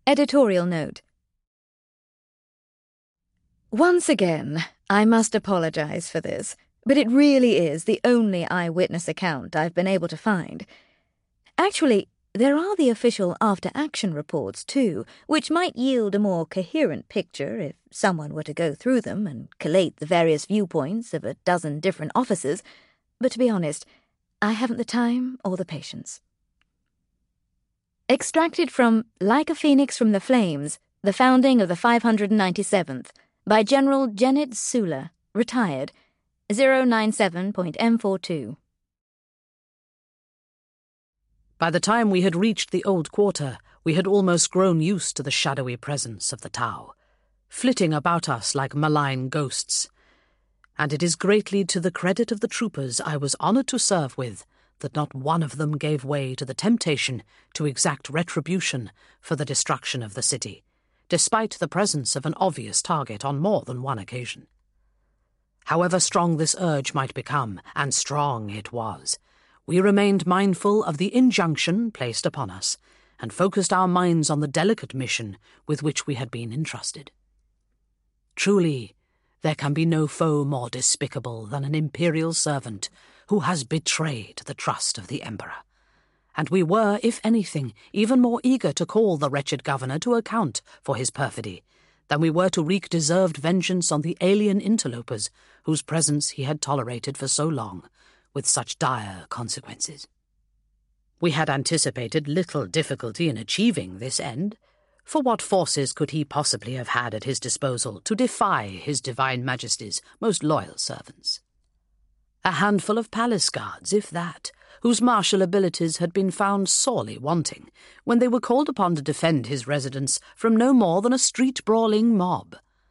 Editorial note. Once again, I must apologize for this, but it really is the only eyewitness account I've been able to find. Actually, there are the official after-action reports, too, which might yield a more coherent picture if someone were to go through them and collate the various viewpoints of a dozen different officers, but to be honest, I haven't the time or the patience. Extracted from Like a Phoenix from the Flames, The Founding of the 597th, by General Janet Sula, retired, 097.M42. By the time we had reached the old quarter, we had almost grown used to the shadowy presence of the Tau, flitting about us like malign ghosts. And it is greatly to the credit of the troopers I was honoured to serve with that not one of them gave way to the temptation to exact retribution for the destruction of the city, despite the presence of an obvious target on more than one occasion. However strong this urge might become, and strong it was, we remained mindful of the injunction placed upon us, and focused our minds on the delicate mission with which we had been entrusted. Truly, there can be no foe more despicable than an imperial servant who has betrayed the trust of the Emperor, and we were, if anything, even more eager to call the wretched governor to account for his perfidy than we were to wreak deserved vengeance on the alien interlopers whose presence he had tolerated for so long, with such dire consequences. We had anticipated little difficulty in achieving this end, for what forces could he possibly have had at his disposal to defy his Divine Majesty's most loyal servants? A handful of palace guards, if that, whose martial abilities had been found sorely wanting when they were called upon to defend his residence from no more than a street-brawling mob.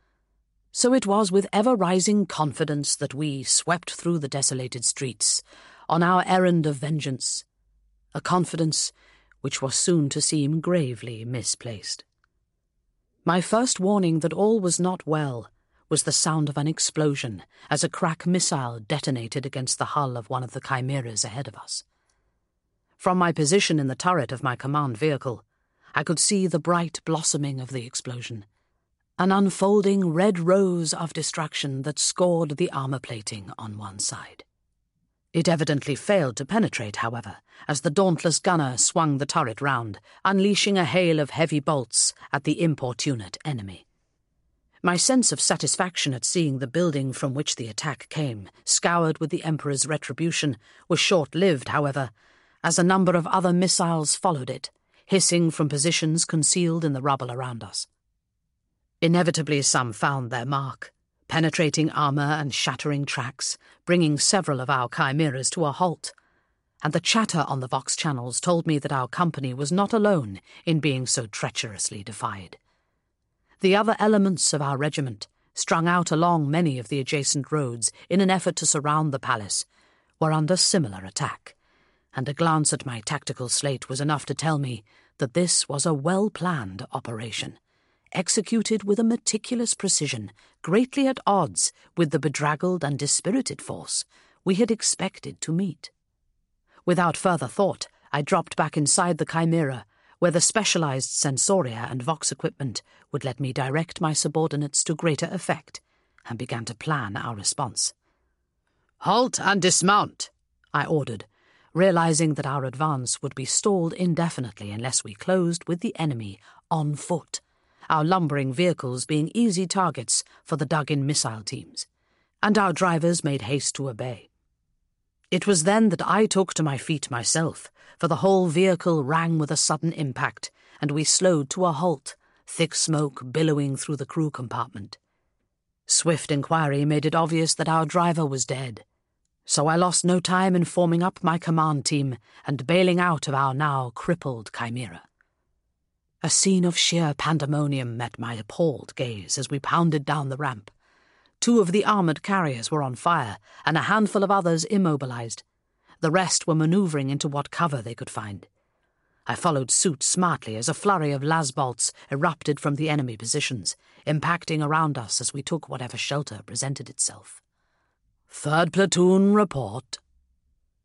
So it was with ever-rising confidence that we swept through the desolated streets on our errand of vengeance, a confidence which was soon to seem gravely misplaced. My first warning that all was not well was the sound of an explosion as a crack missile detonated against the hull of one of the chimeras ahead of us. From my position in the turret of my command vehicle, I could see the bright blossoming of the explosion, an unfolding red rose of destruction that scored the armor plating on one side. It evidently failed to penetrate, however, as the dauntless gunner swung the turret round, unleashing a hail of heavy bolts at the importunate enemy. My sense of satisfaction at seeing the building from which the attack came, scoured with the Emperor's retribution, was short-lived, however, as a number of other missiles followed it, hissing from positions concealed in the rubble around us. Inevitably some found their mark, penetrating armor and shattering tracks, bringing several of our chimeras to a halt, and the chatter on the Vox channels told me that our company was not alone in being so treacherously defied. The other elements of our regiment, strung out along many of the adjacent roads in an effort to surround the palace, were under similar attack, and a glance at my tactical slate was enough to tell me that this was a well-planned operation, executed with a meticulous precision, greatly at odds with the bedraggled and dispirited force we had expected to meet. Without further thought, I dropped back inside the chimera, where the specialized sensoria and Vox equipment would let me direct my subordinates to greater effect, and began to plan our response. "Halt and dismount," I ordered, realizing that our advance would be stalled indefinitely unless we closed with the enemy on foot, our lumbering vehicles being easy targets for the dug-in missile teams, and our drivers made haste to obey. It was then that I took to my feet myself, for the whole vehicle rang with a sudden impact, and we slowed to a halt, thick smoke billowing through the crew compartment. Swift inquiry made it obvious that our driver was dead, so I lost no time in forming up my command team and bailing out of our now crippled chimera. A scene of sheer pandemonium met my appalled gaze as we pounded down the ramp. 2 of the armoured carriers were on fire, and a handful of others immobilized. The rest were manoeuvring into what cover they could find. I followed suit smartly as a flurry of lasbolts erupted from the enemy positions, impacting around us as we took whatever shelter presented itself. "3rd Platoon, report."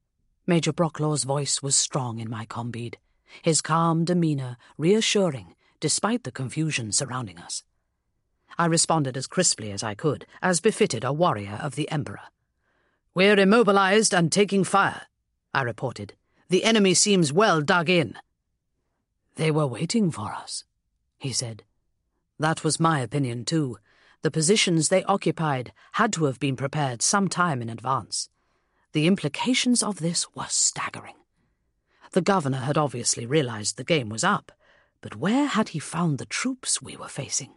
Major Brocklaw's voice was strong in my combead, his calm demeanour reassuring despite the confusion surrounding us. I responded as crisply as I could, as befitted a warrior of the Emperor. "We're immobilized and taking fire," I reported. "The enemy seems well dug in." "They were waiting for us," he said. That was my opinion, too. The positions they occupied had to have been prepared some time in advance. The implications of this were staggering. The governor had obviously realized the game was up, but where had he found the troops we were facing?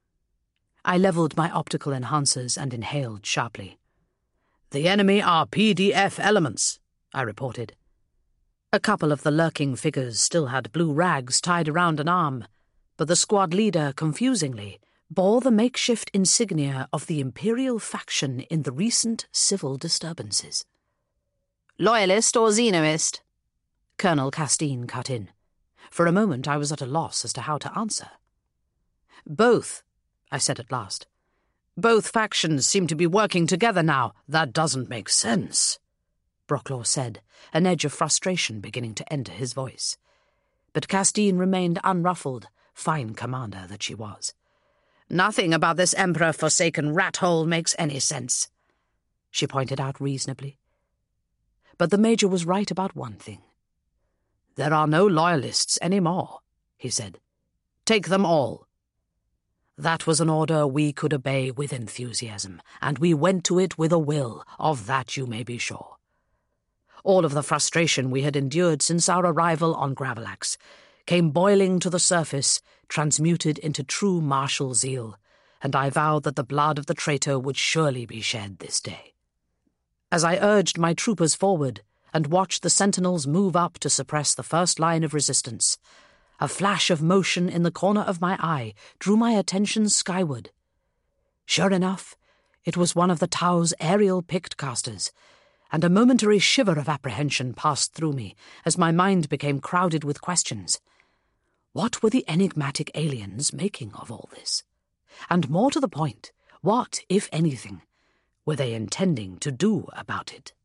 I leveled my optical enhancers and inhaled sharply. "The enemy are PDF elements," I reported. A couple of the lurking figures still had blue rags tied around an arm, but the squad leader, confusingly, bore the makeshift insignia of the Imperial faction in the recent civil disturbances. "Loyalist or Xenoist?" Colonel Castine cut in. For a moment I was at a loss as to how to answer. "Both," I said at last. "Both factions seem to be working together now. That doesn't make sense," Brocklaw said, an edge of frustration beginning to enter his voice. But Castine remained unruffled, fine commander that she was. "Nothing about this Emperor-forsaken rat-hole makes any sense," she pointed out reasonably. But the Major was right about one thing. "There are no loyalists anymore," he said. "Take them all." That was an order we could obey with enthusiasm, and we went to it with a will, of that you may be sure. All of the frustration we had endured since our arrival on Gravelax came boiling to the surface, transmuted into true martial zeal, and I vowed that the blood of the traitor would surely be shed this day. As I urged my troopers forward and watched the sentinels move up to suppress the first line of resistance, a flash of motion in the corner of my eye drew my attention skyward. Sure enough, it was one of the Tau's aerial picked casters, and a momentary shiver of apprehension passed through me as my mind became crowded with questions. What were the enigmatic aliens making of all this? And more to the point, what, if anything, were they intending to do about it?